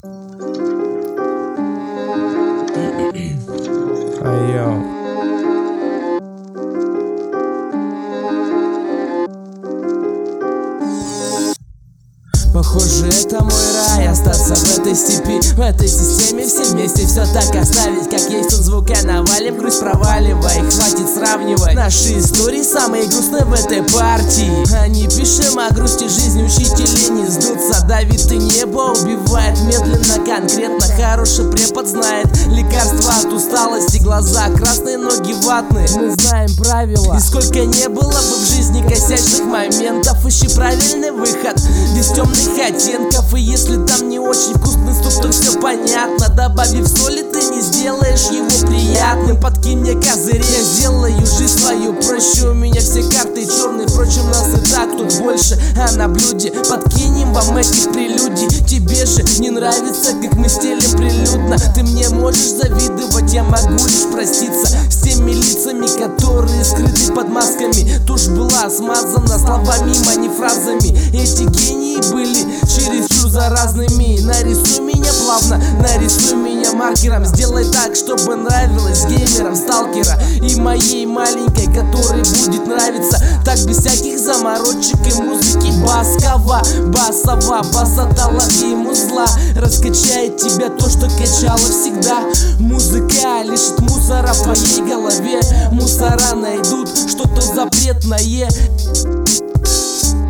Айо. Похоже, это мой рай, остаться в этой степи, в этой системе, все вместе все так оставить, как есть. Тут звука навалим, грусть проваливай, хватит сравнивать. Наши истории самые грустные в этой партии. Не пишем о грусти жизни, учителей не сдутся. Давит и небо убивает медленно, конкретно. Хороший препод знает лекарства от усталости. Глаза красные, ноги ватные, мы знаем правила. И сколько не было бы в жизни косячных моментов, ищи правильный выход без темных оттенков. И если там не очень вкусный суп, то все понятно. Добавив соли, ты не сделаешь его приятным. Подкинь мне козырь, я сделаю жизнь свою проще. У меня все карты черные, впрочем, нас и так тут больше. А на блюде подкинем вам этих прелюдий. Тебе же не нравится, как мы стелим прилюдно. Ты мне можешь завидовать, я могу лишь проститься с теми лицами, которые скрыты под масками. Тушь была смазана словами, а не фразами. Эти гении были чересчур заразными. Нарисуй меня плавно, нарисуй меня маркером. Сделай так, чтобы нравилось геймерам сталкера и моей маленькой, которой будет нравиться. Так без всяких заморочек и музыки баскова, басова, басатала и музла. Раскачает тебя то, что качало всегда. Музыка лишит мусора в твоей голове. Мусора найдут что-то запретное.